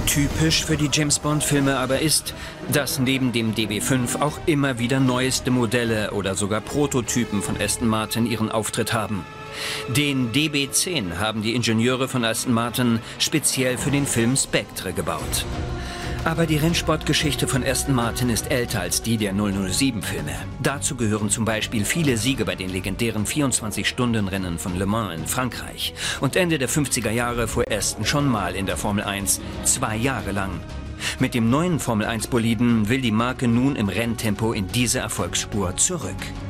Typisch für die James-Bond-Filme aber ist, dass neben dem DB5 auch immer wieder neueste Modelle oder sogar Prototypen von Aston Martin ihren Auftritt haben. Den DB10 haben die Ingenieure von Aston Martin speziell für den Film Spectre gebaut. Aber die Rennsportgeschichte von Aston Martin ist älter als die der 007-Filme. Dazu gehören zum Beispiel viele Siege bei den legendären 24-Stunden-Rennen von Le Mans in Frankreich. Und Ende der 50er Jahre fuhr Aston schon mal in der Formel 1, 2 Jahre lang. Mit dem neuen Formel 1-Boliden will die Marke nun im Renntempo in diese Erfolgsspur zurück.